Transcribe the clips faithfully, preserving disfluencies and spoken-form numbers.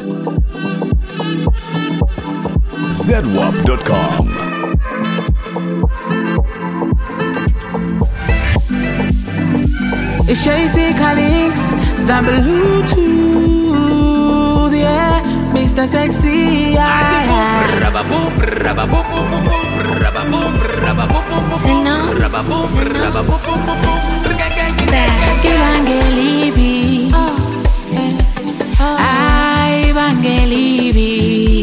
Z W A P dot com. It's Tracy Collins, the Bluetooth, yeah, Mister Sexy, yeah. Evangelibi, ay, Evangelibi,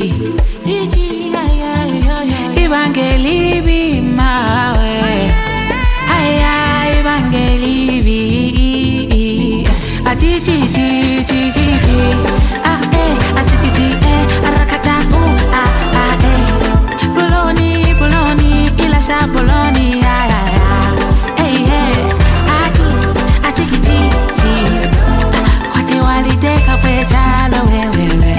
Evangelibi, mawe, ay, ay, Evangelibi, a chi chi chi chi chi chi, ah eh, a chi chi chi eh, a rakata ooh ah ah eh, boloni boloni, ilasha boloni, ay ay ay, eh eh, a chi a chi chi chi, kwati walide kape chalo we we we.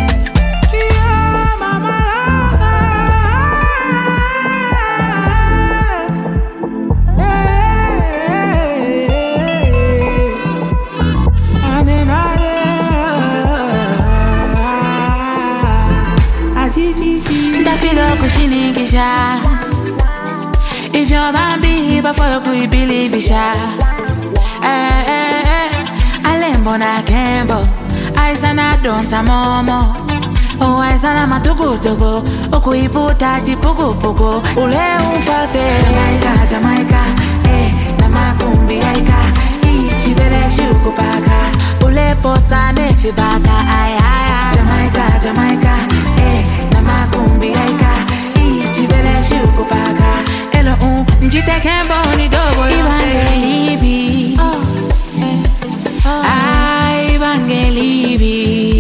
If you're bambi before you believe it, eh eh eh, alembo na kembo, aisana donsa momo, oh aisana matugu tugu, okuiputa tipugu pugu, ule umfafe. Jamaica, Jamaica, eh, namakumbi aika, ichibere shukupaka, ule posa nefi baka, ay ay ay. Jamaica, Jamaica, eh, namakumbi aika, ichibere shukupaka, elo um, njite kembo ni dobo Evangelibi, oh, eh, oh, ay, Evangelibi,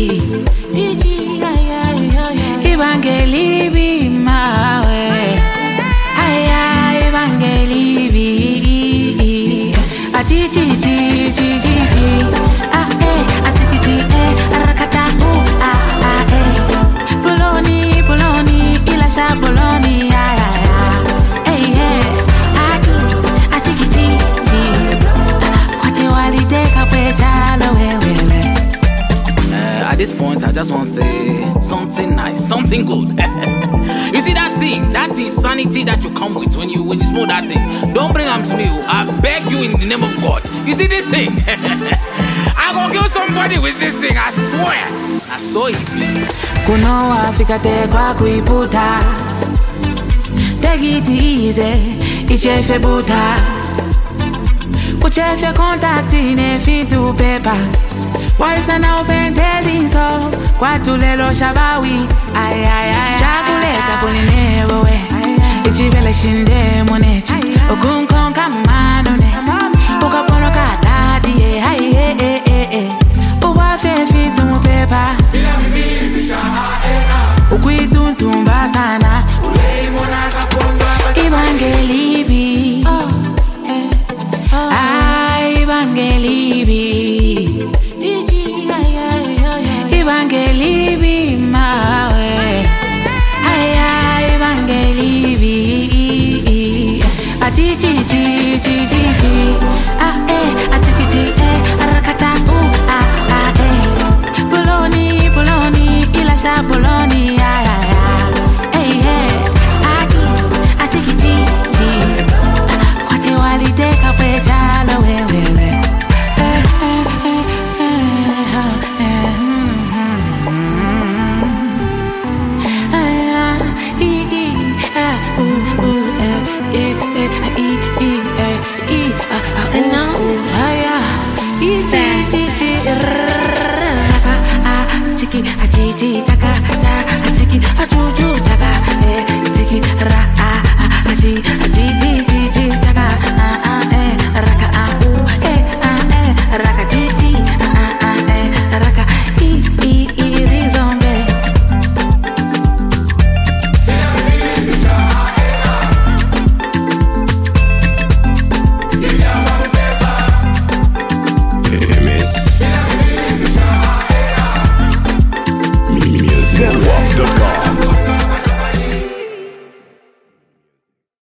Evangelibi, mawe, ay, ay, Evangelibi, a chi chi chi chi chi chi, ah eh, a chi chi chi eh, a rakata ooh ah ah eh, boloni boloni, ilasha boloni, ay ay ay, eh eh, a chi a chi chi chi, kwati walide kape chalo we we we. At this point, I just want to say something nice, something good. You see that thing, that insanity that you come with when you when you smoke that thing. Don't bring them to me. I beg you in the name of God. You see this thing? I gonna kill somebody with this thing. I swear. I saw it. Kuno Africa te kwa kuiputa, take it easy, ichefe buta, uchefe contact ine fintu pepa. Why sana upendezi so kwa tulelo shabawi, ay ay ay, chakuleta kulinewe we, ichibele shinde monechi, okunkon kamano ne, ukapono kadadi eh ay eh eh eh, uwafe fintu pepa.